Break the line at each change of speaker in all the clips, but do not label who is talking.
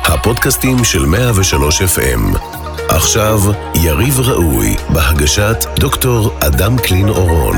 הפודקאסטים של 103 FM. עכשיו יריב ראוי בהגשת דוקטור אדם קלין אורון.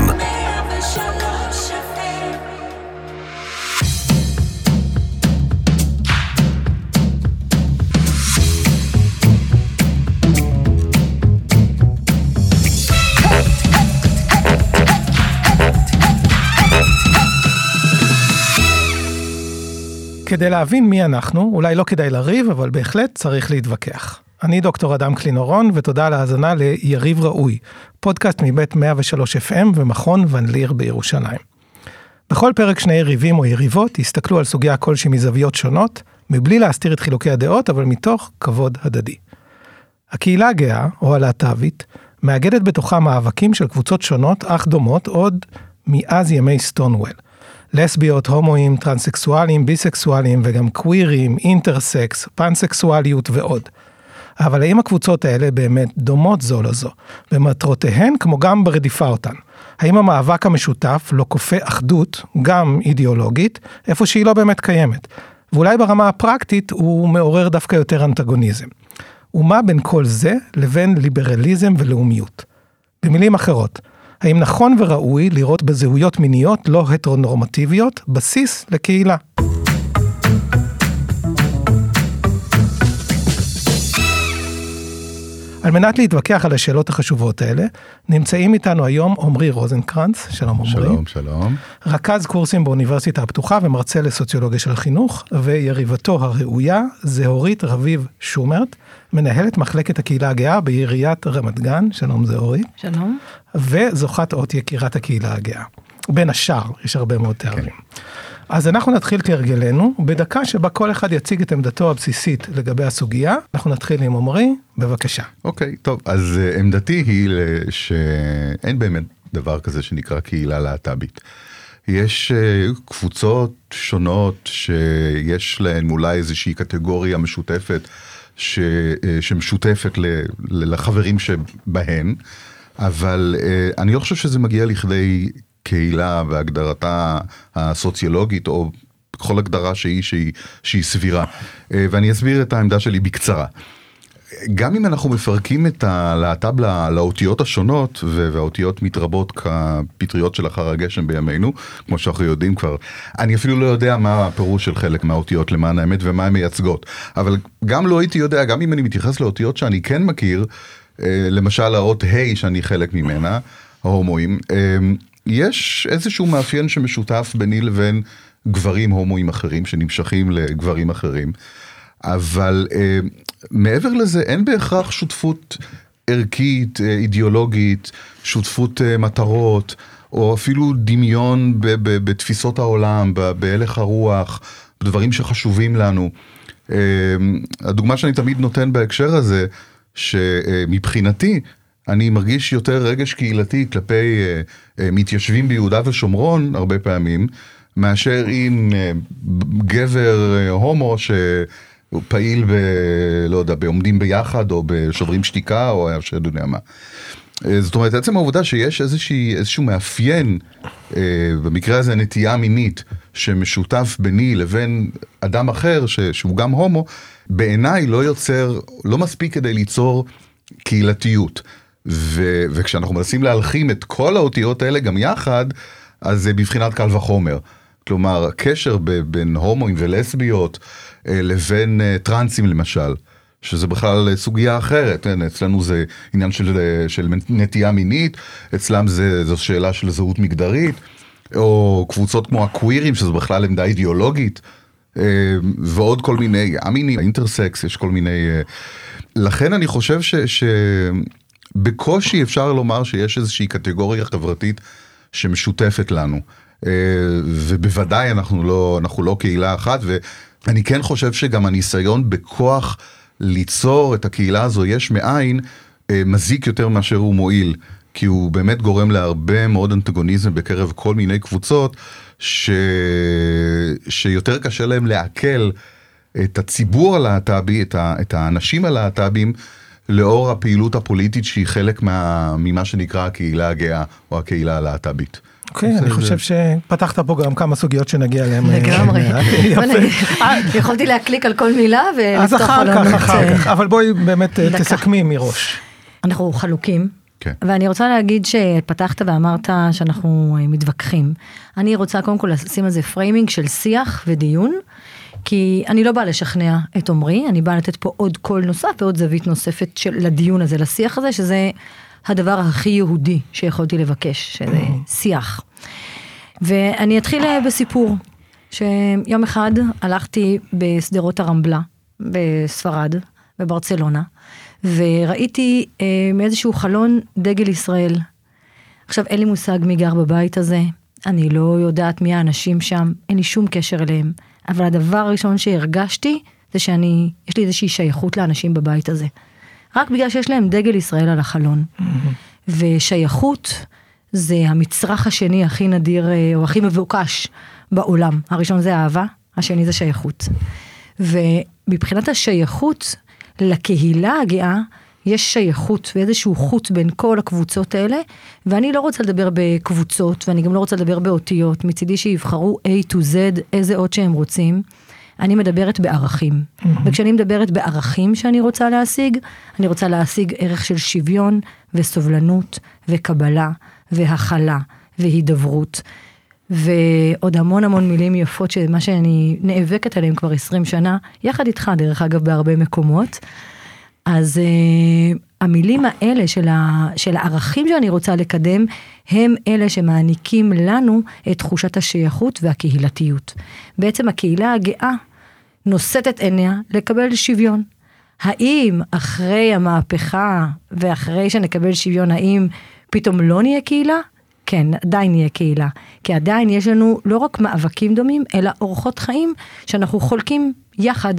כדי להבין מי אנחנו, אולי לא כדאי לריב, אבל בהחלט צריך להתווכח. אני דוקטור אדם קלין אורון, ותודה על ההאזנה ליריב ראוי, פודקאסט מבית 103 FM ומכון ון ליר בירושלים. בכל פרק שני יריבים או יריבות יסתכלו על סוגיה כלשהי מזוויות שונות, מבלי להסתיר את חילוקי הדעות, אבל מתוך כבוד הדדי. הקהילה הגאה, או הלהט"בית, מאגדת בתוכה מאבקים של קבוצות שונות, אך דומות עוד מאז ימי סטונוול. לסביות, הומואים, טרנסקסואלים, ביסקסואלים וגם קווירים, אינטרסקס, פנסקסואליות ועוד. אבל האם הקבוצות האלה באמת דומות זו לזו, במטרותיהן כמו גם ברדיפה אותן? האם המאבק המשותף לא כופה אחדות, גם אידיאולוגית, איפה שהיא לא באמת קיימת? ואולי ברמה הפרקטית הוא מעורר דווקא יותר אנטגוניזם. ומה בין כל זה לבין ליברליזם ולאומיות? במילים אחרות, האם נכון וראוי לראות בזהויות מיניות לא הטרונורמטיביות בסיס לקהילה? על מנת להתווכח על השאלות החשובות האלה, נמצאים איתנו היום עומרי רוזנקרנץ, שלום עומרי.
שלום, שלום.
רכז קורסים באוניברסיטה הפתוחה ומרצה לסוציולוגיה של החינוך, ויריבתו הראויה זהורית רביב שומרט, מנהלת מחלקת הקהילה הגאה בעיריית רמת גן, שלום זהורית.
שלום.
וזוכת אות יקירת הקהילה הגאה. בין השאר, יש הרבה מאוד תארים. אז אנחנו נתחיל כהרגלנו, בדקה שבה כל אחד יציג את עמדתו הבסיסית לגבי הסוגיה. אנחנו נתחיל עם עומרי, בבקשה.
אוקיי, טוב, אז עמדתי היא שאין באמת דבר כזה שנקרא קהילה להט"בית. יש קבוצות שונות שיש להן אולי איזושהי קטגוריה משותפת, שמשותפת לחברים שבהן, אבל אני לא חושב שזה מגיע לכדי קהילה והגדרתה הסוציולוגית, או בכל הגדרה שהיא סבירה. ואני אסביר את העמדה שלי בקצרה. גם אם אנחנו מפרקים את הלהט"ב לאותיות השונות, והאותיות מתרבות כפטריות של אחר הגשם בימינו, כמו שאנחנו יודעים כבר, אני אפילו לא יודע מה הפירוש של חלק מהאותיות למען האמת ומה הן מייצגות. אבל גם לא הייתי יודע, גם אם אני מתייחס לאותיות שאני כן מכיר, למשל האות ה' שאני חלק ממנה, ההומואים, יש איזשהו מאפיין שמשותף ביני לבין גברים הומואים אחרים שנמשכים לגברים אחרים, אבל מעבר לזה אין בהכרח שותפות ערכית, אידיאולוגית, שותפות מטרות, או אפילו דמיון בתפיסות העולם, בהלך הרוח, בדברים שחשובים לנו. הדוגמה שאני תמיד נותן בהקשר הזה, שמבחינתי, אני מרגיש יותר רגש קהילתי כלפי מתיישבים ביהודה ושומרון הרבה פעמים, מאשר עם גבר הומו שהוא פעיל לא יודע, בעומדים ביחד או בשוברים שתיקה או יודע מה. זאת אומרת, עצם העובדה שיש איזשהו מאפיין, במקרה הזה נטייה מינית, שמשותף ביני לבין אדם אחר שהוא גם הומו, בעיניי לא מספיק כדי ליצור קהילתיות. וכשאנחנו מנסים להלחים את כל האותיות האלה גם יחד, אז זה בבחינת קל וחומר. כלומר, הקשר בין הומואים ולסביות לבין טרנסים למשל, שזה בכלל סוגיה אחרת. אצלנו זה עניין של נטייה מינית, אצלם זו שאלה של זהות מגדרית, או קבוצות כמו הקווירים, שזה בכלל עמדה אידיאולוגית, ועוד כל מיני, המינים, האינטרסקס, יש כל מיני. לכן אני חושב בקושי אפשר לומר שיש איזושהי קטגוריה חברתית שמשותפת לנו, ובוודאי אנחנו לא קהילה אחת, ואני כן חושב שגם הניסיון בכוח ליצור את הקהילה הזו יש מאין, מזיק יותר מאשר הוא מועיל, כי הוא באמת גורם להרבה מאוד אנטגוניזם בקרב כל מיני קבוצות, שיותר קשה להם לעכל את הציבור הלהט"בי, את האנשים הלהט"בים, לאור הפעילות הפוליטית שהיא חלק ממה שנקרא הקהילה הגאה או הקהילה הלהט"בית.
אוקיי, אני חושב שפתחת פה גם כמה סוגיות שנגיע אליהן.
לגמרי. יכולתי להקליק על כל מילה
אז אחר כך, אבל בואי באמת תסכמי מראש.
אנחנו חלוקים, ואני רוצה להגיד שפתחת ואמרת שאנחנו מתווכחים. אני רוצה קודם כל לשים על זה פריימינג של שיח ודיון, כי אני לא באה לשכנע את עומרי, אני באה לתת פה עוד קול נוסף ועוד זווית נוספת לדיון הזה, לשיח הזה, שזה הדבר הכי יהודי שיכולתי לבקש, שזה שיח. ואני אתחיל בסיפור, שיום אחד הלכתי בסדרות הרמבלה, בספרד, בברצלונה, וראיתי מאיזשהו חלון דגל ישראל. עכשיו אין לי מושג מי גר בבית הזה, אני לא יודעת מי האנשים שם, אין לי שום קשר אליהם, אבל הדבר הראשון שהרגשתי, זה יש לי איזושהי שייכות לאנשים בבית הזה. רק בגלל שיש להם דגל ישראל על החלון. ושייכות זה המצרך השני הכי נדיר, או הכי מבוקש בעולם. הראשון זה אהבה, השני זה שייכות. ומבחינת השייכות לקהילה הגאה, יש שייכות ואיזשהו חוט בין כל הקבוצות האלה, ואני לא רוצה לדבר בקבוצות, ואני גם לא רוצה לדבר באותיות, מצידי שיבחרו A to Z, איזה עוד שהם רוצים, אני מדברת בערכים. וכשאני מדברת בערכים שאני רוצה להשיג, אני רוצה להשיג ערך של שוויון וסובלנות וקבלה והכלה והידברות. ועוד המון המון מילים יפות, שמה שאני נאבקת עליהם כבר 20 שנה, יחד איתך דרך אגב בהרבה מקומות. אז המילים האלה של הערכים שאני רוצה לקדם, הם אלה שמעניקים לנו את תחושת השייכות והקהילתיות. בעצם הקהילה הגאה נושאת את עיניה לקבל שוויון. האם אחרי המהפכה ואחרי שנקבל שוויון, האם פתאום לא נהיה קהילה? כן, עדיין נהיה קהילה. כי עדיין יש לנו לא רק מאבקים דומים, אלא אורחות חיים שאנחנו חולקים יחד.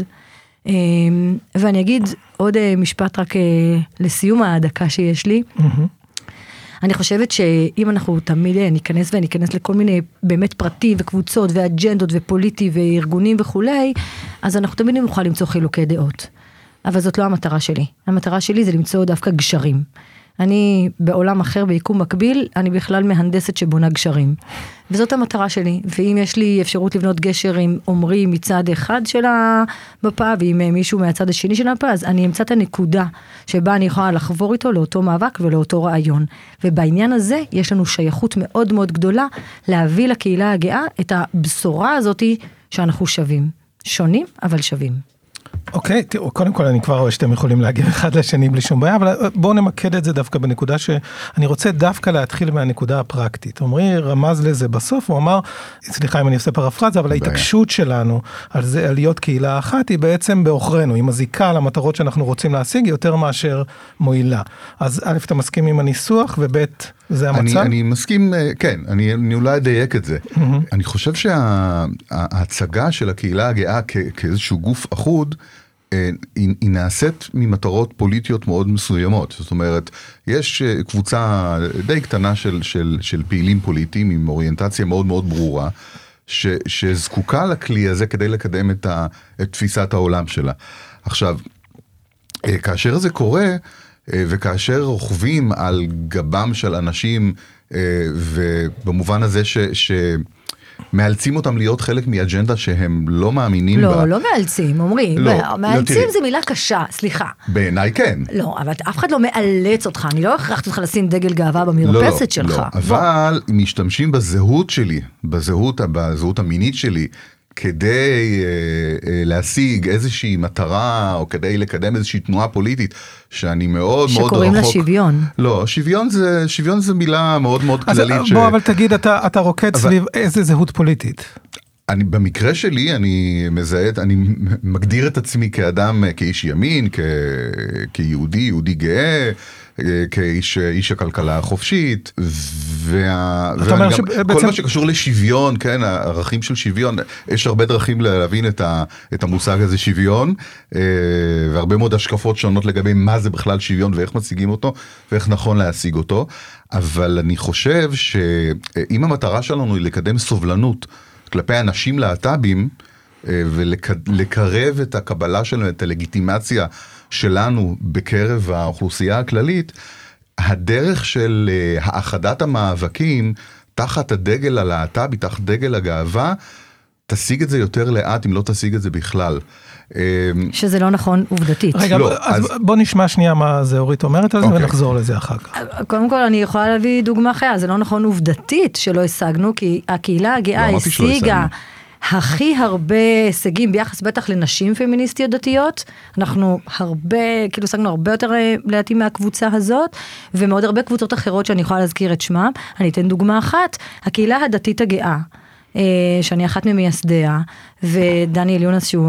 ואני אגיד עוד משפט רק לסיום הדקה שיש לי. אני חושבת שאם אנחנו תמיד ניכנס לכל מיני באמת פרטים וקבוצות ואג'נדות ופוליטי וארגונים וכולי, אז אנחנו תמיד נוכל למצוא חילוקי דעות. אבל זאת לא המטרה שלי. המטרה שלי זה למצוא דווקא גשרים. אני בעולם אחר ביקום מקביל, אני בכלל מהנדסת שבונה גשרים. וזאת המטרה שלי. ואם יש לי אפשרות לבנות גשר עם עומרי מצד אחד של המפה, ועם מישהו מהצד השני של המפה, אז אני אמצא את הנקודה שבה אני יכולה לחבור איתו לאותו מאבק ולאותו רעיון. ובעניין הזה יש לנו שייכות מאוד מאוד גדולה להביא לקהילה הגאה את הבשורה הזאת שאנחנו שווים. שונים, אבל שווים.
אוקיי, תראו, קודם כל אני כבר רואה שאתם יכולים להגיע אחד לשני בלי שום בעיה, אבל בואו נמקד את זה דווקא בנקודה שאני רוצה דווקא להתחיל מהנקודה הפרקטית. עומרי רמז לזה בסוף, הוא אמר, סליחה אם אני עושה פרפרזה, אבל ההתעקשות שלנו על זה, על להיות קהילה אחת, היא בעצם באוכרנו, היא מזיקה למטרות שאנחנו רוצים להשיג, יותר מאשר מועילה. אז א', אתה מסכים עם הניסוח, וב', זה המצב?
אני מסכים, כן, אני אולי אדייק את זה. אני חושב שההצגה של הקהילה הגאה כאיזשהו גוף אחוד, היא נעשית ממטרות פוליטיות מאוד מסוימות. זאת אומרת, יש קבוצה די קטנה של פעילים פוליטיים עם אוריינטציה מאוד מאוד ברורה, שזקוקה לכלי הזה כדי לקדם את תפיסת העולם שלה. עכשיו, כאשר זה קורה, וכאשר רוכבים על גבם של אנשים, ובמובן הזה מאלצים אותם להיות חלק מאג'נדה שהם לא מאמינים בה.
לא מאלצים, אומרים. מאלצים זה מילה קשה, סליחה.
בעיניי כן.
לא, אבל אף אחד לא מאלץ אותך, אני לא הכרחת אותך לשים דגל גאווה במרפסת שלך.
לא, אבל משתמשים בזהות שלי, בזהות המינית שלי, כדי להשיג איזושהי מטרה, או כדי לקדם איזושהי תנועה פוליטית, שאני מאוד מאוד רחוק.
שקוראים לה שוויון.
לא, שוויון זה מילה מאוד מאוד כללית.
בוא, אבל תגיד, אתה רוקד סביב איזה זהות פוליטית?
במקרה שלי, אני מגדיר את עצמי כאדם, כאיש ימין, כיהודי גאה, כאיש הכלכלה החופשית, וגם כל מה שקשור לשוויון, כן, הערכים של שוויון, יש הרבה דרכים להבין את המושג הזה שוויון, והרבה מאוד השקפות שונות לגבי מה זה בכלל שוויון, ואיך מציגים אותו, ואיך נכון להשיג אותו, אבל אני חושב שאם המטרה שלנו היא לקדם סובלנות, כלפי אנשים להט"בים, ולקרב את הקבלה שלנו, את הלגיטימציה שלנו בקרב האוכלוסייה הכללית, הדרך של האחדת המאבקים תחת הדגל הלהט"בי, תחת דגל הגאווה, תשיג את זה יותר לאט, אם לא תשיג את זה בכלל.
שזה לא נכון עובדתית.
רגע, אז בוא נשמע שנייה מה זה אורית אומרת על זה, ונחזור לזה אחר כך.
קודם כל אני יכולה להביא דוגמה אחרת, זה לא נכון עובדתית שלא השגנו, כי הקהילה הגאה השיגה הכי הרבה הישגים ביחס בטח לנשים פמיניסטיות דתיות, אנחנו הרבה, כאילו השגנו הרבה יותר לעתים מהקבוצה הזאת, ומאוד הרבה קבוצות אחרות שאני יכולה להזכיר את שמם. אני אתן דוגמה אחת, הקהילה הדתית הגאה, שאני אחת ממייסדיה, ודניאל יונס שהוא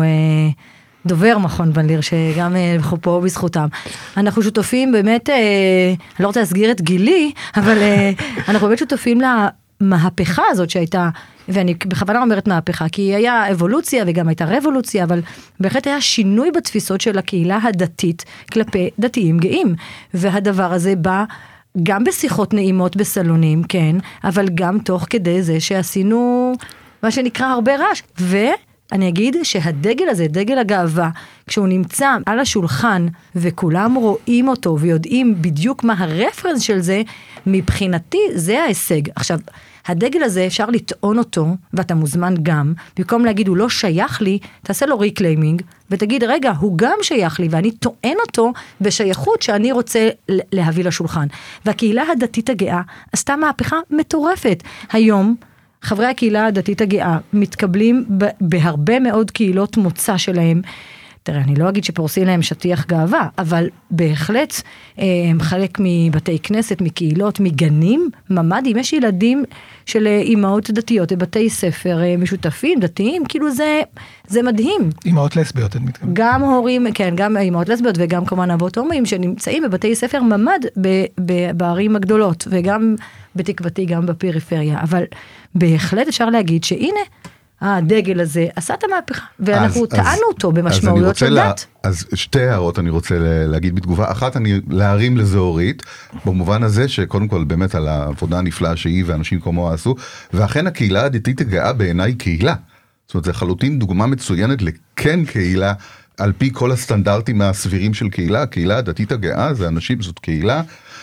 דובר מכון ון ליר, שגם אנחנו פה בזכותם. אנחנו שותפים באמת, אני לא רוצה להסגיר את גילי, אבל אנחנו באמת שותפים למהפכה הזאת שהייתה, ואני בכוונה אומרת מהפכה, כי היה אבולוציה וגם הייתה רבולוציה, אבל בהחלט היה שינוי בתפיסות של הקהילה הדתית כלפי דתיים גאים, והדבר הזה בא גם בשיחות נעימות בסלונים, כן, אבל גם תוך כדי זה שעשינו מה שנקרא הרבה רעש, ואני אגיד שהדגל הזה, דגל הגאווה, כשהוא נמצא על השולחן, וכולם רואים אותו, ויודעים בדיוק מה הרפרנס של זה, מבחינתי זה ההישג. עכשיו, הדגל הזה אפשר לטעון אותו, ואתה מוזמן גם, במקום להגיד הוא לא שייך לי, תעשה לו ריקליימינג, ותגיד רגע, הוא גם שייך לי, ואני טוען אותו בשייכות שאני רוצה להביא לשולחן. והקהילה הדתית הגאה עשתה מהפכה מטורפת. היום, חברי הקהילה הדתית הגאה מתקבלים בהרבה מאוד קהילות מוצא שלהם, תראה, אני לא אגיד שפורסים להם שטיח גאווה, אבל בהחלט הם חלק מבתי כנסת, מקהילות, מגנים, ממדים, יש ילדים של אימהות דתיות, בתי ספר משותפים, דתיים, כאילו זה מדהים.
אימהות לסביות, את מתכוונת.
גם הורים, כן, גם אימהות לסביות, וגם כמובן אבות הומואים, שנמצאים בבתי ספר ממד בערים הגדולות, וגם בתקוותי, גם בפריפריה, אבל בהחלט אפשר להגיד שהנה, הדגל הזה עשה את המהפכה, ואנחנו טענו אותו במשמעויות של דת.
אז שתי הערות אני רוצה להגיד בתגובה. אחת, אני להרים לזה אורית, במובן הזה שקודם כל באמת על העבודה הנפלאה שהיא ואנשים כמוה עשו, ואכן הקהילה הדתית הגאה בעיניי קהילה. זאת אומרת, זה חלוטין דוגמה מצוינת לכן קהילה, על פי כל הסטנדרטים הסבירים של קהילה. הקהילה הדתית הגאה זה אנשים, זאת קהילה,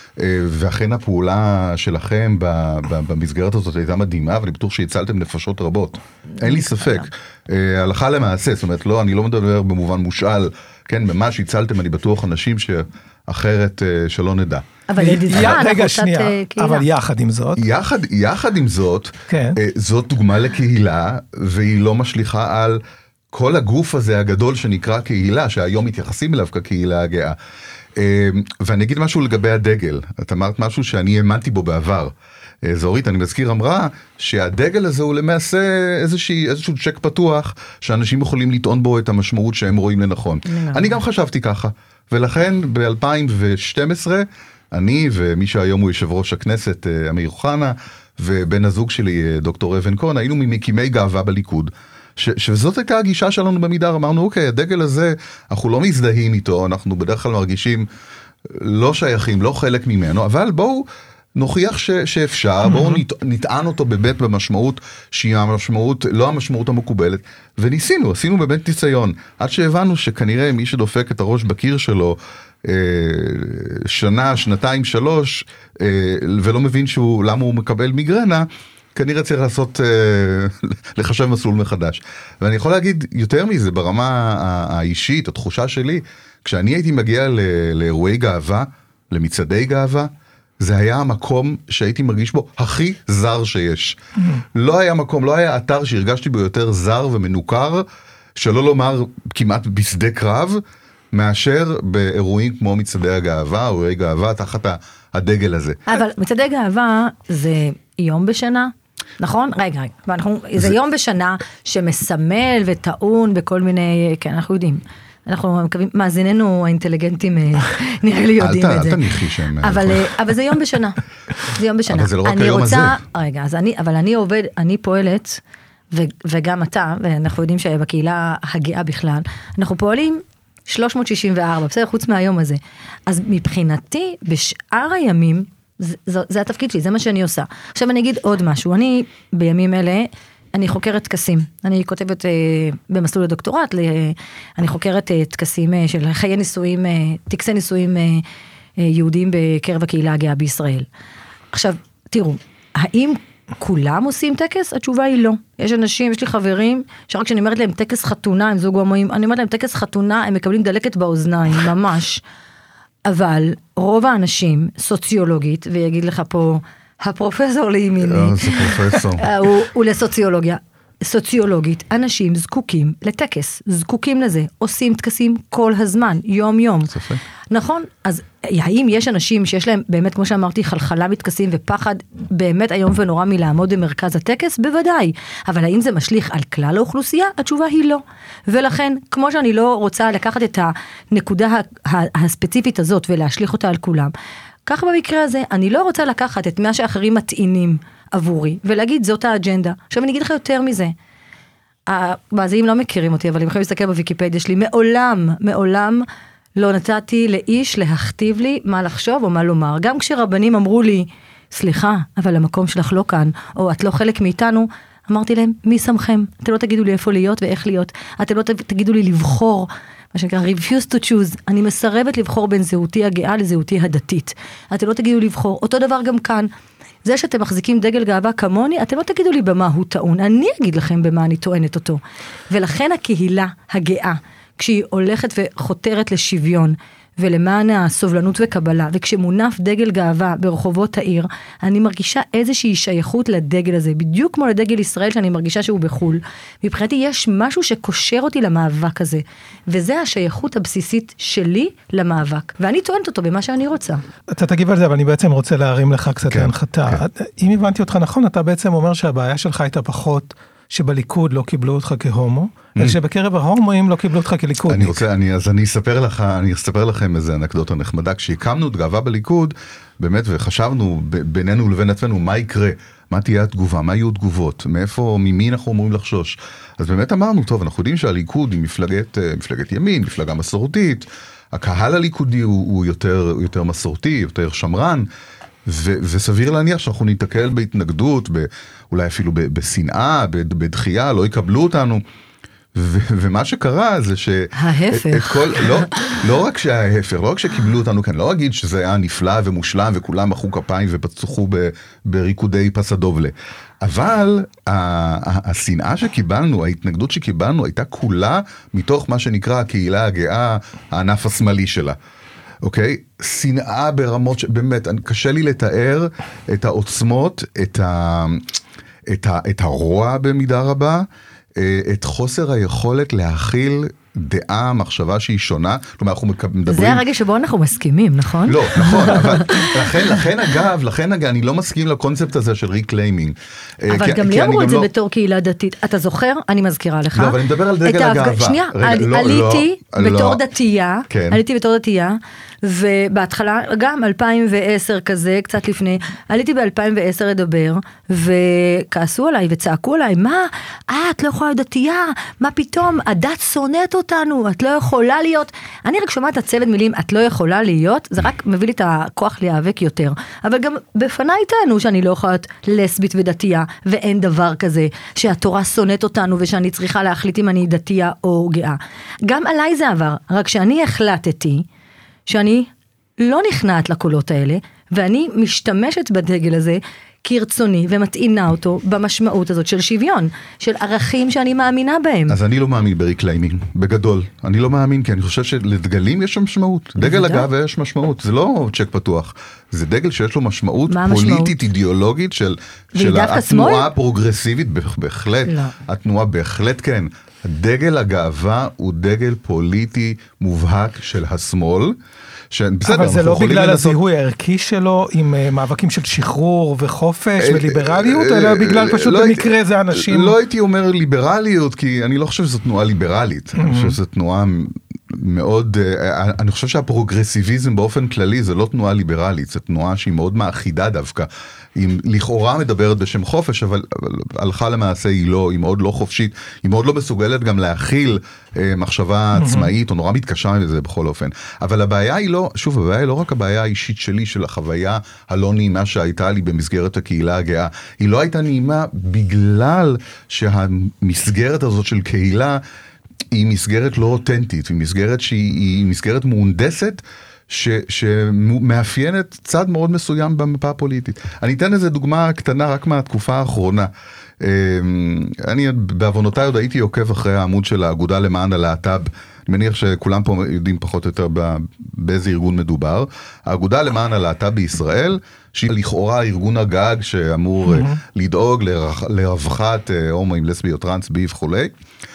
ואכן הפעולה שלכם במסגרת הזאת הייתה מדהימה, ואני בטוח שהצלתם נפשות רבות. אין לי ספק. הלכה למעשה, זאת אומרת, אני לא מדבר במובן מושאל, כן, ממש הצלתם, אני בטוח אנשים שאחרת שלא נדע.
אבל
רגע, שנייה, אבל יחד עם זאת.
יחד עם זאת, זאת דוגמה לקהילה, והיא לא משליכה על כל הגוף הזה הגדול שנקרא קהילה, שהיום מתייחסים אליו כקהילה הגאה. ואני אגיד משהו לגבי הדגל. את אמרת משהו שאני האמנתי בו בעבר. זורית, אני מזכיר, אמרה שהדגל הזה הוא למעשה איזשהו צ'ק פתוח, שאנשים יכולים לטעון בו את המשמעות שהם רואים לנכון. אני גם חשבתי ככה. ולכן ב-2012, אני ומי שהיום הוא יושב ראש הכנסת, אמיר אוחנה, ובן הזוג שלי, דוקטור אבן כהן, היינו ממקימי גאווה בליכוד. שזאת הייתה הגישה שלנו במידר, אמרנו, אוקיי, הדגל הזה, אנחנו לא מזדהים איתו, אנחנו בדרך כלל מרגישים לא שייכים, לא חלק ממנו, אבל בואו נוכיח שאפשר, בואו נטען אותו באמת במשמעות, שהיא המשמעות, לא המשמעות המקובלת, וניסינו, עשינו באמת ניסיון, עד שהבנו שכנראה מי שדופק את הראש בקיר שלו, שנה, שנתיים, 3, ולא מבין למה הוא מקבל מיגרנה, כנראה צריך לחשב מסלול מחדש. ואני יכול להגיד יותר מזה, ברמה האישית, התחושה שלי, כשאני הייתי מגיע לאירועי גאווה, למצעדי גאווה, זה היה המקום שהייתי מרגיש בו הכי זר שיש. לא היה מקום, לא היה אתר שהרגשתי בו יותר זר ומנוכר, שלא לומר כמעט בשדה קרב, מאשר באירועים כמו מצעדי הגאווה, או אירועי גאווה, תחת הדגל הזה.
אבל מצעדי גאווה זה יום בשנה? נכון? רגע, זה יום בשנה שמסמל וטעון בכל מיני, כן, אנחנו יודעים. אנחנו מקווים, מאזיננו האינטליגנטים נראה לי יודעים את זה.
אל תניחי שהם...
אבל זה יום בשנה. זה יום בשנה.
אבל זה לא רק היום הזה.
רגע, אבל אני פועלת, וגם אתה, ואנחנו יודעים שבקהילה הגאה בכלל, אנחנו פועלים 364, בסדר, חוץ מהיום הזה. אז מבחינתי, בשאר הימים, זה התפקיד שלי, זה מה שאני עושה. עכשיו אני אגיד עוד משהו, אני בימים אלה, אני חוקרת טקסים, אני כותבת במסלול הדוקטורט, אני חוקרת טקסים של חיי נישואים, טקסי נישואים יהודיים בקרב הקהילה הגאה בישראל. עכשיו, תראו, האם כולם עושים טקס? התשובה היא לא. יש אנשים, יש לי חברים, שרק כשאני אומרת להם טקס חתונה, הם זוג הומואים, אני אומרת להם טקס חתונה, הם מקבלים דלקת באוזניים, ממש. אבל רוב האנשים, סוציולוגית, ויגיד לך פה, הפרופסור לימיני,
זה פרופסור.
הוא לסוציולוגיה. סוציולוגית, אנשים זקוקים לטקס, זקוקים לזה, עושים טקסים כל הזמן, יום יום.
ספק.
נכון? אז האם יש אנשים שיש להם באמת, כמו שאמרתי, חלחלה מתקסים ופחד באמת היום ונורא מלעמוד במרכז הטקס? בוודאי. אבל האם זה משליך על כלל האוכלוסייה? התשובה היא לא. ולכן, כמו שאני לא רוצה לקחת את הנקודה הספציפית הזאת ולהשליך אותה על כולם, כך במקרה הזה, אני לא רוצה לקחת את מה שאחרים מטעינים עבורי, ולהגיד זאת האג'נדה. עכשיו אני אגיד לך יותר מזה. המאזינים לא מכירים אותי, אבל אם יכולים להסתכל בוויקיפדיה שלי, מעולם לא נתתי לאיש להכתיב לי מה לחשוב או מה לומר. גם כשרבנים אמרו לי, סליחה, אבל המקום שלך לא כאן, או את לא חלק מאיתנו, אמרתי להם, מי שמכם? אתם לא תגידו לי איפה להיות ואיך להיות. אתם לא תגידו לי לבחור, מה שנקרא, refuse to choose. אני מסרבת לבחור בין זהותי הגאה לזהותי הדתית. אתם לא תגידו לבחור. אותו דבר גם כאן. זה שאתם מחזיקים דגל גאווה כמוני, אתם לא תגידו לי במה הוא טעון, אני אגיד לכם במה אני טוענת אותו. ולכן הקהילה הגאה, כשהיא הולכת וחותרת לשוויון, ולמען הסובלנות וקבלה, וכשמונף דגל גאווה ברחובות העיר, אני מרגישה איזושהי שייכות לדגל הזה, בדיוק כמו לדגל ישראל שאני מרגישה שהוא בחול. מבחינתי יש משהו שקושר אותי למאבק הזה, וזה השייכות הבסיסית שלי למאבק, ואני טוענת אותו במה שאני רוצה.
אתה תגיב על זה, אבל אני בעצם רוצה להרים לך קצת להנחתה. אם הבנתי אותך נכון, אתה בעצם אומר שהבעיה שלך הייתה פחות שבליכוד לא קיבלו אותך כהומו, אלא שבקרב ההומואים לא קיבלו אותך כליכוד.
אז אני אספר לכם איזה אנקדוטה נחמדה. כשהקמנו את גאווה בליכוד, באמת, וחשבנו בינינו לבין עצמנו, מה יקרה? מה תהיה התגובה? מה יהיו תגובות? ממי אנחנו אמורים לחשוש? אז באמת אמרנו, טוב, אנחנו יודעים שהליכוד היא מפלגת ימין, מפלגה מסורתית, הקהל הליכודי הוא יותר מסורתי, יותר שמרן, וסביר להניח שאנחנו ניתקל בהתנגדות, אולי אפילו בשנאה, בדחייה, לא יקבלו אותנו. ומה שקרה זה
ההפך.
לא רק שההפך, לא רק שקיבלו אותנו כאן, לא אגיד שזה היה נפלא ומושלם וכולם מחאו כפיים ופצחו בריקודי פסדובלה. אבל השנאה שקיבלנו, ההתנגדות שקיבלנו, הייתה כולה מתוך מה שנקרא הקהילה הגאה, הענף השמאלי שלה. אוקיי? שנאה ברמות שבאמת, קשה לי לתאר את העוצמות, את הרוע במידה רבה, את חוסר היכולת להכיל דעה, מחשבה שהיא שונה. כלומר, אנחנו מדברים...
זה הרגע שבו אנחנו מסכימים, נכון?
לא, נכון, אבל לכן אגב, אני לא מסכים לקונספט הזה של ריקליימינג.
אבל גם לי אמרו את זה בתור קהילה דתית. אתה זוכר? אני מזכירה לך.
לא, אבל אני מדבר על דגל הגאווה.
שנייה, עליתי בתור דתייה, ובהתחלה, גם 2010 כזה, קצת לפני, עליתי ב-2010 לדבר, וכעסו עליי וצעקו עליי, מה? את לא יכולה דתייה? מה פתאום? הדת שונאת אותנו, את לא יכולה להיות. אני רק שומעת הצוות מילים, את לא יכולה להיות, זה רק מביא לי את הכוח להיאבק יותר. אבל גם בפניי טענו שאני לא יכולה להיות לסבית ודתייה, ואין דבר כזה, שהתורה שונאת אותנו, ושאני צריכה להחליט אם אני דתייה או גאה. גם עליי זה עבר, רק שאני החלטתי, שאני לא נכנעת לקולות האלה, ואני משתמשת בדגל הזה כרצוני, ומטעינה אותו במשמעות הזאת של שוויון, של ערכים שאני מאמינה בהם.
אז אני לא מאמין בריקליימינג, בגדול. אני לא מאמין, כי אני חושב שלדגלים יש משמעות. דגל הגאווה יש משמעות, זה לא צ'ק פתוח. זה דגל שיש לו משמעות פוליטית, אידיאולוגית, של התנועה הפרוגרסיבית, בהחלט. התנועה בהחלט כן. דגל הגאווה הוא דגל פוליטי מובהק של השמאל,
אבל זה לא בגלל הזיהוי הערכי שלו עם מאבקים של שחרור וחופש וליברליות, אלא בגלל פשוט במקרה זה אנשים...
לא הייתי אומר ליברליות, כי אני לא חושב שזו תנועה ליברלית, אני חושב שזו תנועה מאוד, אני חושב שהפרוגרסיביזם באופן כללי זה לא תנועה ליברלית, זו תנועה שהיא מאוד מאחידה דווקא, היא לכאורה מדברת בשם חופש, אבל הלכה למעשה היא לא, היא מאוד לא חופשית, היא מאוד לא מסוגלת גם להכיל מחשבה עצמאית, או נורא מתקשה מזה בכל אופן. אבל הבעיה היא לא, שוב, הבעיה היא לא רק הבעיה האישית שלי, של החוויה הלא נעימה שהייתה לי במסגרת הקהילה הגאה, היא לא הייתה נעימה בגלל שהמסגרת הזאת של קהילה, היא מסגרת לא אותנטית, היא מסגרת שהיא מסגרת מהונדסת, שמאפיינת צד מאוד מסוים במפה הפוליטית. אני אתן איזה דוגמה קטנה רק מהתקופה האחרונה. אני בעוונותיי עוד הייתי עוקב אחרי העמוד של האגודה למען הלהט"ב, אני מניח שכולם פה יודעים פחות או יותר באיזה ארגון מדובר. האגודה למען הלהט"ב בישראל, שהיא לכאורה ארגון הגג שאמור לדאוג לרווחת הומואים, לסביות, טרנס, בי וכולי.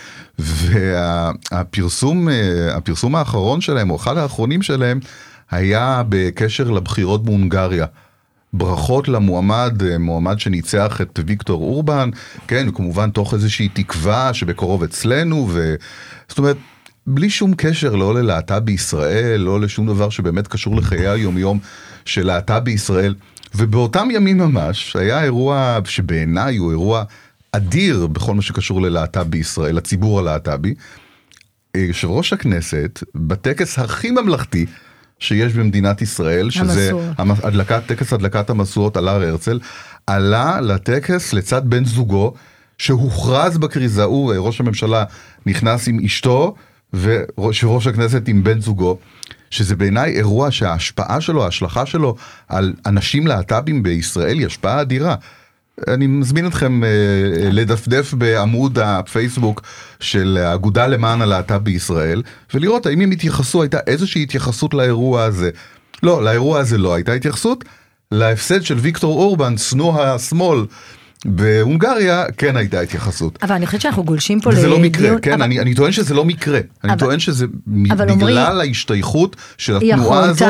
והפרסום האחרון שלהם, או אחד האחרונים שלהם, היה בקשר לבחירות בהונגריה. ברכות מועמד שניצח את ויקטור אורבן, כן, וכמובן תוך איזושהי תקווה שבקרוב אצלנו, זאת אומרת, בלי שום קשר לא ללהט"ב בישראל, לא לשום דבר שבאמת קשור לחיי היום-יום של להט"ב בישראל, ובאותם ימים ממש היה אירוע שבעיניי הוא אירוע אדיר בכל מה שקשור ללהט"ב בישראל, לציבור הלהט"בי. יושב ראש הכנסת, בטקס הכי ממלכתי שיש במדינת ישראל, שזה טקס הדלקת המשואות על הר הרצל, עלה לטקס לצד בן זוגו, שהוכרז בקריזה, ראש הממשלה נכנס עם אשתו, וראש הכנסת עם בן זוגו, שזה בעיניי אירוע שההשפעה שלו, ההשלכה שלו על אנשים להט"בים בישראל היא השפעה אדירה. אני מזמין אתכם לדפדף בעמוד הפייסבוק של האגודה למען הלהט"ב בישראל, ולראות האם הם התייחסו, הייתה איזושהי התייחסות לאירוע הזה. לא, לאירוע הזה לא הייתה התייחסות, להפסד של ויקטור אורבן, שנוא השמאל, בהונגריה כן הייתה התייחסות.
אבל אני חושבת שאנחנו גולשים פה
וזה לא מקרה, כן, אני טוען שזה לא מקרה. אני טוען שזה בגלל ההשתייכות של התנועה הזאת.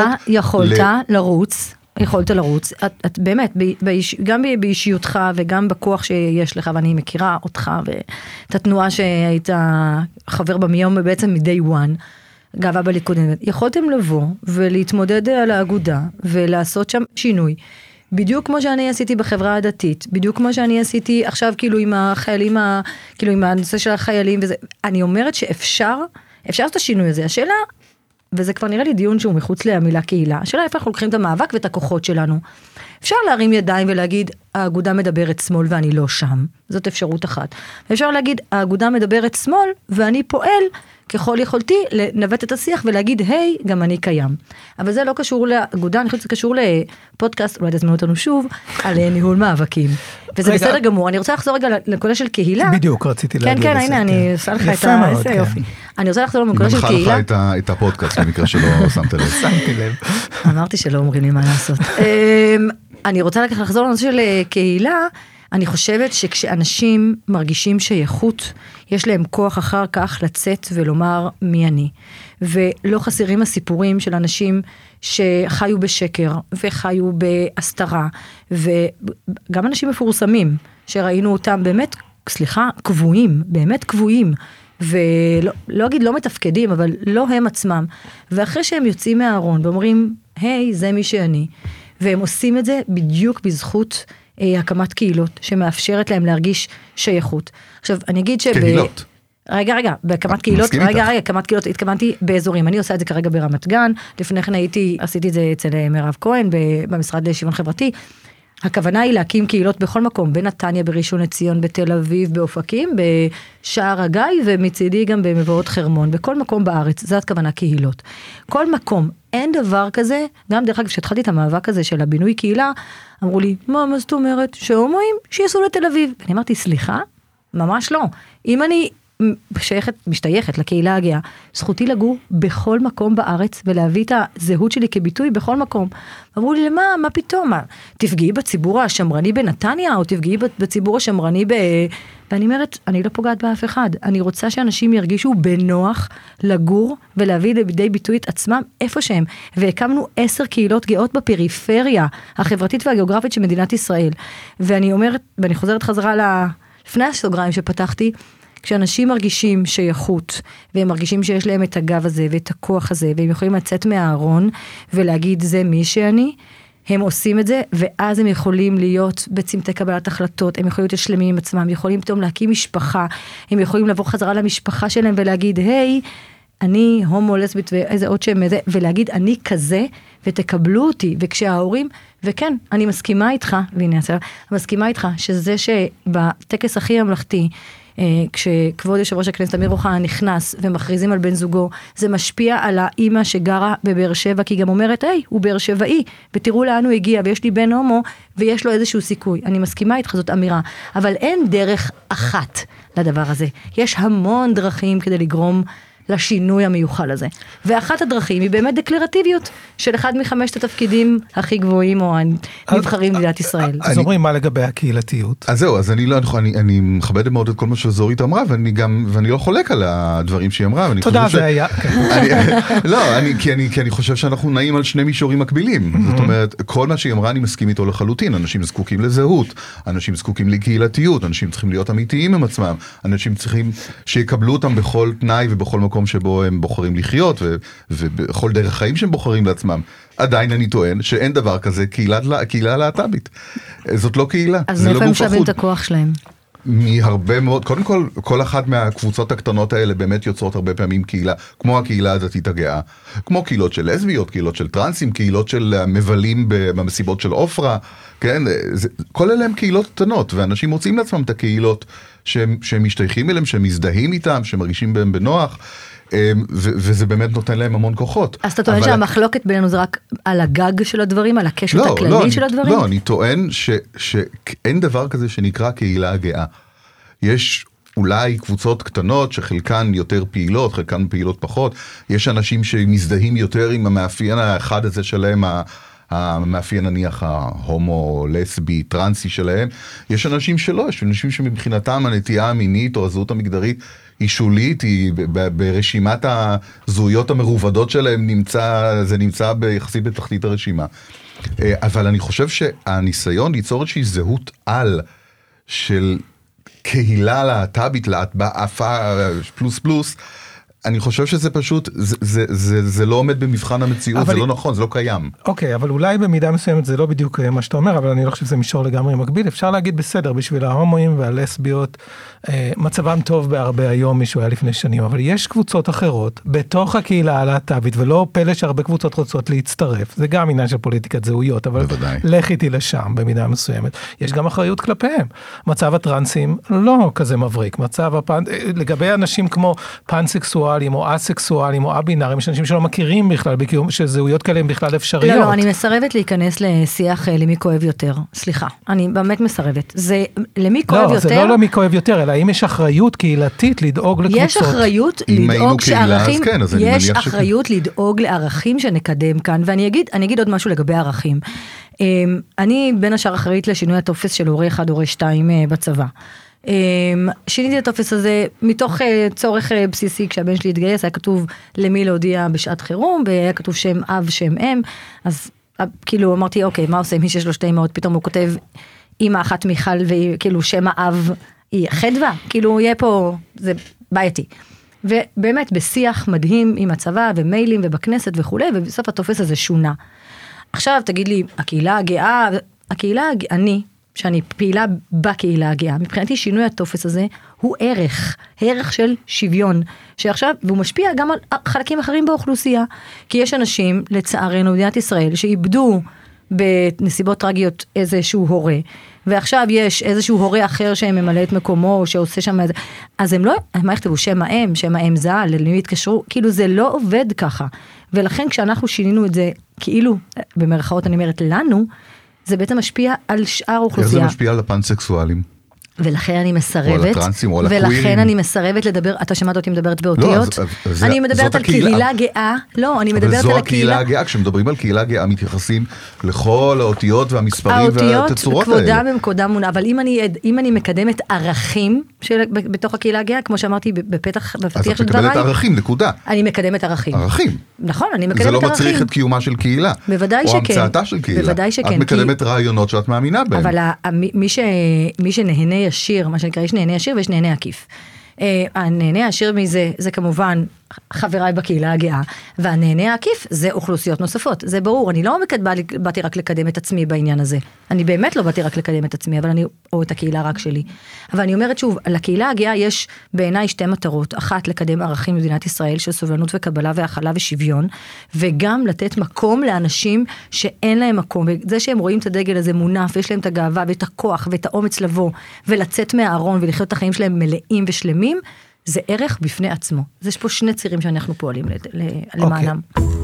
יכולת לרוץ, את באמת, גם באישיותך וגם בכוח שיש לך, ואני מכירה אותך ואת התנועה שהיית חבר בה מיום בעצם מ-day one, גאווה בליכוד, יכולתם לבוא ולהתמודד על האגודה ולעשות שם שינוי. בדיוק כמו שאני עשיתי בחברה הדתית, בדיוק כמו שאני עשיתי עכשיו כאילו עם החיילים, כאילו עם הנושא של החיילים וזה, אני אומרת שאפשר את השינוי הזה, השאלה, וזה כבר נראה לי דיון שהוא מחוץ למילה קהילה, השאלה איפה אנחנו לוקחים את המאבק ואת הכוחות שלנו, אפשר להרים ידיים ולהגיד, האגודה מדברת שמאל ואני לא שם, זאת אפשרות אחת, אפשר להגיד, האגודה מדברת שמאל ואני פועל, ככל יכולתי לנווט את השיח ולהגיד, היי, גם אני קיים. אבל זה לא קשור לאגודה, אני חושבת שזה קשור לפודקאסט, אולי תזמנו אותנו שוב, על ניהול מאבקים. וזה בסדר גמור, אני רוצה לחזור רגע לנקודה של קהילה.
בדיוק, רציתי להגיד לזה.
כן, הנה, אני עושה לך את איזה יופי. אני רוצה לחזור לנקודה של קהילה.
אני מנחה לך את הפודקאסט, במקרה שלא שמת לב.
שמתי לב.
אמרתי שלא אומרים לי מה לעשות. אני רוצה לחזור לנושא של קהילה, אני חושבת שכשאנשים מרגישים שייכות, יש להם כוח אחר כך לצאת ולומר מי אני. ולא חסרים הסיפורים של אנשים שחיו בשקר וחיו בהסתרה, וגם אנשים מפורסמים שראינו אותם באמת, קבועים, באמת קבועים, ולא אגיד לא מתפקדים, אבל לא הם עצמם. ואחרי שהם יוצאים מהארון ואומרים, היי, זה מי שאני, והם עושים את זה בדיוק בזכות הקמת קהילות, שמאפשרת להם להרגיש שייכות. עכשיו, אני אגיד
קהילות.
רגע, בהקמת קהילות, הקמת קהילות, התכוונתי באזורים, אני עושה את זה כרגע ברמת גן, לפני כן עשיתי את זה אצל מירב כהן, במשרד לשוויון חברתי, הכוונה היא להקים קהילות בכל מקום, בנתניה, בראשון לציון, בתל אביב, באופקים, בשער הגיא, ומצידי גם במבואות חרמון, בכל מקום בארץ, זאת הכוונה קהילות. כל מקום, אין דבר כזה, גם דרך אגב, כשהתחלתי את המאבק הזה של הבינוי קהילה, אמרו לי, מה זאת אומרת? שהומואים שיסעו לתל אביב. ואני אמרתי, סליחה? ממש לא. אם אני משתייכת לקהילה הגאה, זכותי לגור בכל מקום בארץ, ולהביא את הזהות שלי כביטוי בכל מקום. אמרו לי, מה פתאום? תפגעי בציבור השמרני בנתניה, או תפגעי בציבור השמרני ואני אומרת, אני לא פוגעת באף אחד. אני רוצה שאנשים ירגישו בנוח לגור, ולהביא לידי ביטוי את עצמם איפה שהם. והקמנו 10 קהילות גאות בפריפריה, החברתית והגיאוגרפית של מדינת ישראל. ואני אומרת, ואני חוזרת חזרה לפני הסוגריים שפתחתי, כשאנשים מרגישים שייכות, והם מרגישים שיש להם את הגב הזה, ואת הכוח הזה, והם יכולים לצאת מהארון, ולהגיד זה מי שאני, הם עושים את זה, ואז הם יכולים להיות בצמתי קבלת החלטות, הם יכולים להיות שלמים עם עצמם, יכולים פתאום להקים משפחה, הם יכולים לבוא חזרה למשפחה שלהם, ולהגיד, היי, אני הומו לסבית, ואיזה עוד שם, ולהגיד, אני כזה, ותקבלו אותי, וכשההורים, וכן, אני מסכימה איתך, והנה, מסכימה איתך, שזה שבטקס הכי ממלכתי, כשכבוד יושב ראש הכנסת אמיר אוחנה נכנס ומכריזים על בן זוגו, זה משפיע על האמא שגרה בבאר שבע, כי היא גם אומרת, הוא באר שבעי, ותראו לאן הוא הגיע, ויש לי בן הומו, ויש לו איזשהו סיכוי. אני מסכימה איתך, זאת אמירה, אבל אין דרך אחת לדבר הזה. יש המון דרכים כדי לגרום לשינוי המיוחל הזה. ואחת הדרכים היא באמת דקלרטיביות של אחד מחמשת התפקידים הכי גבוהים או הנבחרים במדינת ישראל.
אז אומרים מה לגבי הקהילתיות?
אז זהו, אז אני מכבד מאוד את כל מה שזורית אמרה, ואני לא חולק על הדברים שהיא אמרה.
תודה, זה היה.
לא, כי אני חושב שאנחנו נעים על שני מישורים מקבילים. זאת אומרת, כל מה שהיא אמרה אני מסכים איתו לחלוטין. אנשים זקוקים לזהות, אנשים זקוקים לקהילתיות, אנשים צריכים להיות אמיתיים עם עצמם, אנשים צריכים שיקבלו אותם בכל תנאי ובכל מקום שבו הם בוחרים לחיות, ובכל דרך חיים שהם בוחרים לעצמם. עדיין אני טוען שאין דבר כזה קהילה להט"בית. זאת לא קהילה.
אז מאיפה הם שווים את הכוח שלהם?
מהרבה מאוד, קודם כל אחת מהקבוצות הקטנות האלה באמת יוצרות הרבה פעמים קהילה, כמו הקהילה הדתית הגאה, כמו קהילות של לסביות, קהילות של טרנסים, קהילות של מבלים במסיבות של אופרה, כן? כל אלה הם קהילות קטנות, ואנשים מוצאים לעצמם את הקהילות שהם משתייכים אליהם, שהם מזדהים איתם, שהם מרגישים בהם בנוח, וזה באמת נותן להם המון כוחות.
אז אתה טוען שהמחלוקת בינינו זה רק על הגג של הדברים, על הקשת הכללי של הדברים?
לא, אני טוען שאין דבר כזה שנקרא קהילה גאה. יש אולי קבוצות קטנות שחלקן יותר פעילות, חלקן פעילות פחות. יש אנשים שמזדהים יותר עם המאפיין האחד הזה שלהם, המאפיין נניח ההומו, לסבי, טרנסי שלהם. יש אנשים שלא, יש אנשים שמבחינתם הנטייה המינית או הזהות המגדרית היא שולית, היא ברשימת הזהויות המרובדות שלהם זה נמצא יחסית בתחתית הרשימה. אבל אני חושב שהניסיון ליצור איזושהי זהות על של קהילה להט"בית, להטבעה פלוס פלוס, אני חושב שזה פשוט, זה לא עומד במבחן המציאות, זה לא נכון, זה לא קיים.
אוקיי, אבל אולי במידה מסוימת זה לא בדיוק מה שאתה אומר, אבל אני לא חושב שזה מישור לגמרי מקביל. אפשר להגיד בסדר, בשביל ההומואים והלסביות, מצבם טוב בהרבה היום מישהו היה לפני שנים, אבל יש קבוצות אחרות בתוך הקהילה הלהט"בית, ולא פלא שהרבה קבוצות רוצות להצטרף. זה גם עניין של פוליטיקת זהויות, אבל לך איתי לשם במידה מסוימת. יש גם אחריות כלפיהם. מצב הטרנסים לא כזה מבריק. לגבי אנשים כמו פנסקסואלים או אסקסואלים או אבינארים, יש אנשים שלא מכירים בכלל, שזהויות כאלה הם בכלל אפשריות.
לא, אני מסרבת להיכנס לשיח למי כואב יותר. סליחה, אני באמת מסרבת. זה למי כואב יותר?
לא, זה לא למי כואב יותר, אלא האם יש אחריות קהילתית לדאוג לקבוצות?
יש אחריות לדאוג שערכים, יש אחריות לדאוג לערכים שנקדם כאן, ואני אגיד עוד משהו לגבי ערכים. אני בין השאר אחראית לשינוי הטופס של הורה 1, הורה 2 בצבא. שיניתי את הטופס הזה מתוך צורך בסיסי. כשהבן שלי התגייס היה כתוב למי להודיע בשעת חירום, והיה כתוב שם אב, שם אם, אז כאילו אמרתי אוקיי, מה עושה מי שיש לו 2 אמהות? פתאום הוא כותב אמא אחת מיכל, וכאילו שם האב היא חדווה, כאילו יהיה פה, זה בעייתי. ובאמת בשיח מדהים עם הצבא ומיילים ובכנסת וכו', ובסוף הטופס הזה שונה. עכשיו תגיד לי, אני שאני פעילה בקהילה הגאה, מבחינתי שינוי הטופס הזה הוא ערך של שוויון, שעכשיו, והוא משפיע גם על חלקים אחרים באוכלוסייה, כי יש אנשים, לצערנו, במדינת ישראל, שאיבדו בנסיבות טרגיות איזשהו הורה, ועכשיו יש איזשהו הורה אחר שממלא את מקומו, שעושה שם איזה, אז הם לא, מה יכתבו? שם האם ז"ל, למי התקשרו, כאילו זה לא עובד ככה, ולכן כשאנחנו שינינו את זה, כאילו, במרכאות אני אומרת לנו, זה בעצם משפיע על שאר האוכלוסייה.
איך זה משפיע על הפנסקסואלים?
ולכן אני מסרבת,
או על הטרנסים, או על הקווירים.
ולכן אני מסרבת לדבר, אתה שמעת אותי מדברת באותיות? אני מדברת על קהילה גאה, לא, אני מדברת על הקהילה.
אבל זו הקהילה הגאה, כשמדברים על קהילה גאה, מתייחסים לכל האותיות והמספרים והתצורות האלה.
האותיות כבודם מונה, אבל אם אני מקדמת ערכים בתוך הקהילה הגאה, כמו שאמרתי בפתיח של דבריי.
אז את מקבלת ערכים, נקודה.
אני מקדמת ערכים.
ערכים.
נכון, אני מקדמת ערכים.
זה לא מצריך את קיומה של קהילה.
בוודאי שכן.
או המצאתה של קהילה.
בוודאי שכן.
את מקדמת רעיונות שאת מאמינה בהם.
אבל מי שנהנה ישיר, מה שנקרא, יש נהנה ישיר ויש נהנה עקיף. הנהנה ישיר מזה, זה כמובן חבריי בקהילה הגאה, והנהנה העקיף זה אוכלוסיות נוספות, זה ברור, אני לא באתי רק לקדם את עצמי בעניין הזה, אני באמת לא באתי רק לקדם את עצמי, או את הקהילה רק שלי, אבל אני אומרת שוב, לקהילה הגאה יש בעיניי שתי מטרות, אחת לקדם ערכים במדינת ישראל, של סובלנות וקבלה והכלה ושוויון, וגם לתת מקום לאנשים שאין להם מקום, וזה שהם רואים את הדגל הזה מונף, ויש להם את הגאווה ואת הכוח ואת האומץ לבוא, ולצאת מהארון ולחיות את החיים שלהם מלאים ושלמים, זה ערך בפני עצמו. אז יש פה שני צירים שאנחנו פועלים למענם.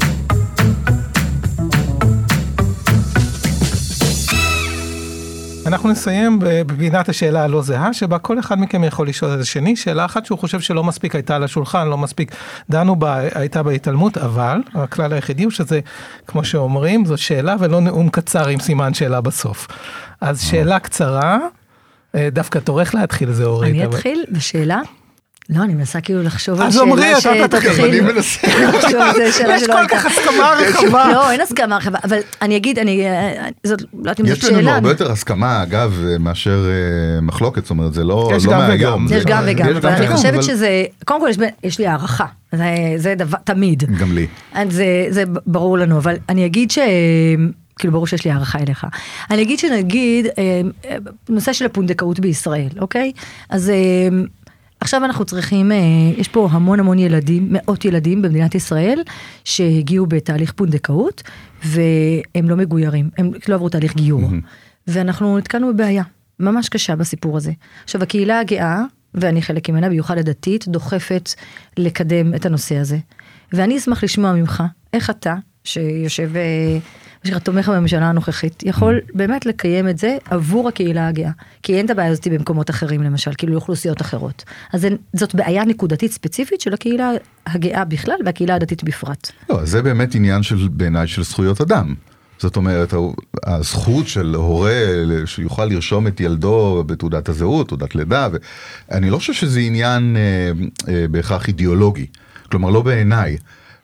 אנחנו נסיים בבינת השאלה הלא זהה, שבה כל אחד מכם יכול לשאול את השני, שאלה אחת שהוא חושב שלא מספיק הייתה על השולחן, לא מספיק דנו בה, הייתה בהתעלמות, אבל הכלל היחידי הוא שזה, כמו שאומרים, זו שאלה ולא נאום קצר עם סימן שאלה בסוף. אז שאלה קצרה, דווקא תורך להתחיל זה אורית.
אני אתחיל בשאלה? לא, אני מנסה כאילו לחשוב על
שאלה
שתתחיל.
אני מנסה.
יש כל כך הסכמה רחבה.
לא, אין הסכמה רחבה, אבל אני אגיד, זאת לא יודעת אם זאת שאלה.
יש לנו הרבה יותר הסכמה, אגב, מאשר מחלוקת, זאת אומרת, זה לא מהיום.
יש גם וגם, אבל אני חושבת שזה, קודם כל יש לי הערכה, זה דבר, תמיד.
גם לי.
זה ברור לנו, אבל אני אגיד כאילו ברור שיש לי הערכה אליך. אני אגיד שנגיד, נושא של הפונדקאות בישראל, אוקיי? אז עכשיו אנחנו צריכים, יש פה המון ילדים, מאות ילדים במדינת ישראל, שהגיעו בתהליך פונדקאות, והם לא מגוירים, הם לא עברו תהליך גיור. ואנחנו נתקענו בבעיה, ממש קשה בסיפור הזה. עכשיו, הקהילה הגאה, ואני חלק ממנה, ביוחד הדתית, דוחפת לקדם את הנושא הזה. ואני אשמח לשמוע ממך, איך אתה, שיושב תומך בממשלה הנוכחית, יכול באמת לקיים את זה עבור הקהילה הגאה. כי אין את הבעיה הזאת במקומות אחרים, למשל, כאילו אוכלוסיות אחרות. אז זאת בעיה נקודתית ספציפית של הקהילה הגאה בכלל, והקהילה הדתית בפרט.
לא, זה באמת עניין בעיניי של זכויות אדם. זאת אומרת, הזכות של הורה שיוכל לרשום את ילדו בתעודת הזהות, תעודת לידה, ואני לא חושב שזה עניין בהכרח אידיאולוגי. כלומר, לא בעיניי.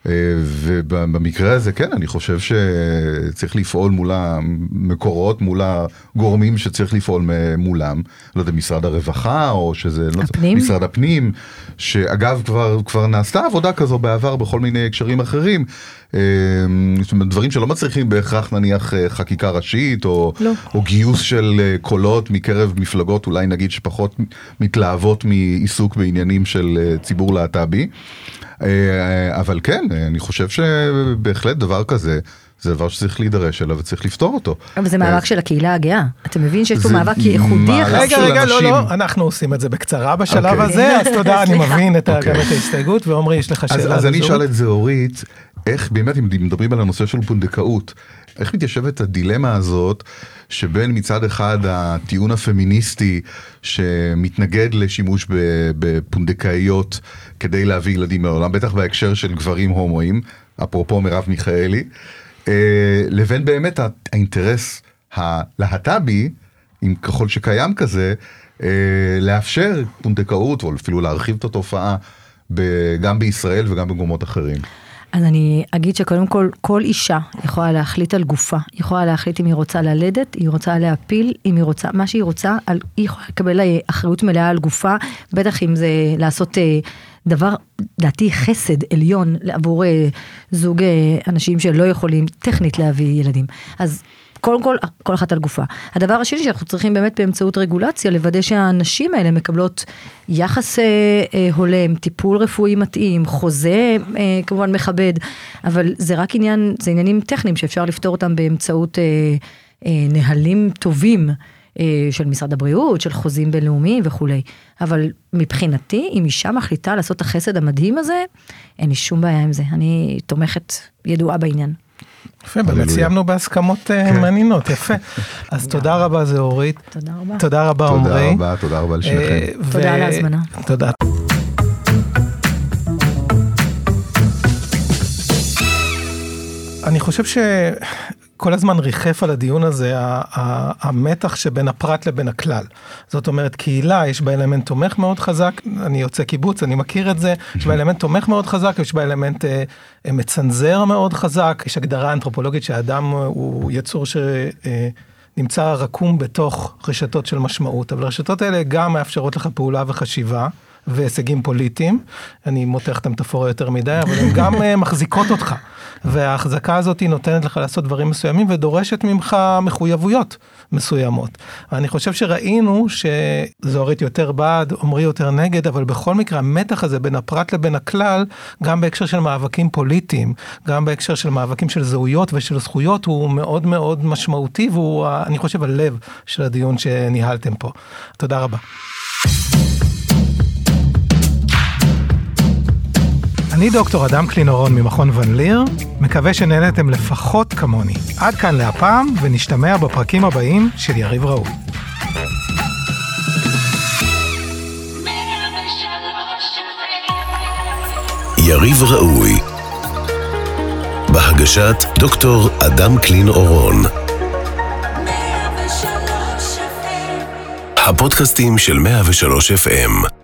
ובמקרה הזה כן, אני חושב שצריך לפעול מול המקורות, מול הגורמים שצריך לפעול מולם, לא יודע, משרד הרווחה או שזה משרד הפנים, שאגב כבר נעשתה עבודה כזו בעבר בכל מיני הקשרים אחרים, דברים שלא מצריכים בהכרח נניח חקיקה ראשית או גיוס של קולות מקרב מפלגות, אולי נגיד שפחות מתלהבות מעיסוק בעניינים של ציבור להט"בי, אבל כן, אני חושב שבהחלט דבר כזה, זה דבר שצריך להידרש אליו וצריך לפתור אותו.
אבל זה מאבק של הקהילה הגאה. אתה מבין שיש פה מאבק ייחודי?
רגע, לא, אנחנו עושים את זה בקצרה בשלב הזה, אז תודה, אני מבין את ההסתייגות, ועומרי, יש לך שאלה.
אז אני אשאל את זה אורית, איך באמת, אם מדברים על הנושא של פונדקאות, איך מתיישבת הדילמה הזאת, שבין מצד אחד הטיעון הפמיניסטי שמתנגד לשימוש בפונדקאיות כדי להביא ילדים לעולם, בטח בהקשר של גברים הומואים, אפרופו מרב מיכאלי, לבין באמת האינטרס הלהט"בי, אם ככל שקיים כזה, לאפשר פונדקאות, או אפילו להרחיב את התופעה גם בישראל וגם במקומות אחרים.
אז אני אגיד שקודם כל אישה יכולה להחליט על גופה, יכולה להחליט אם היא רוצה ללדת, היא רוצה להפיל, אם היא רוצה, מה שהיא רוצה, היא יכולה לקבל אחריות מלאה על גופה, בטח אם זה לעשות דבר, דעתי חסד עליון, עבור זוג אנשים שלא יכולים טכנית להביא ילדים. אז קודם כל אחת על גופה. הדבר השני שאנחנו צריכים באמת באמצעות רגולציה, לוודא שהנשים האלה מקבלות יחס הולם, טיפול רפואי מתאים, חוזה כמובן מכבד, אבל זה רק עניינים טכניים שאפשר לפתור אותם באמצעות נהלים טובים של משרד הבריאות, של חוזים בינלאומיים וכו'. אבל מבחינתי, אם אישה מחליטה לעשות את החסד המדהים הזה, אין לי שום בעיה עם זה. אני תומכת ידועה בעניין.
יפה, באמת סיימנו בהסכמות מעניינות, יפה. אז תודה רבה זה אורית.
תודה רבה.
תודה רבה עומרי.
תודה רבה לשניכם.
תודה על ההזמנה.
תודה. אני חושב שכל הזמן ריחף על הדיון הזה, המתח שבין הפרט לבין הכלל. זאת אומרת, קהילה, יש בה אלמנט תומך מאוד חזק, אני יוצא קיבוץ, אני מכיר את זה, יש בה אלמנט תומך מאוד חזק, יש בה אלמנט מצנזר מאוד חזק, יש הגדרה אנתרופולוגית שהאדם הוא יצור שנמצא רקום בתוך רשתות של משמעות, אבל הרשתות האלה גם מאפשרות לך פעולה וחשיבה, והישגים פוליטיים, אני מותח את המטאפורה יותר מדי, אבל הן גם מחזיקות אותך, וההחזקה הזאת נותנת לך לעשות דברים מסוימים, ודורשת ממך מחויבויות מסוימות. אני חושב שראינו שזוהרית יותר בעד, עומרי יותר נגד, אבל בכל מקרה המתח הזה בין הפרט לבין הכלל, גם בהקשר של מאבקים פוליטיים, גם בהקשר של מאבקים של זהויות ושל זכויות, הוא מאוד מאוד משמעותי, והוא, אני חושב, הלב של הדיון שניהלתם פה. תודה רבה. אני דוקטור אדם קלינורון ממכון ון ליר, מקווה שנהנתם לפחות כמוני. עד כאן להפעם, ונשתמע בפרקים הבאים של יריב ראוי.
יריב ראוי, בהגשת דוקטור אדם קלינורון. הפודקאסטים של 103 FM.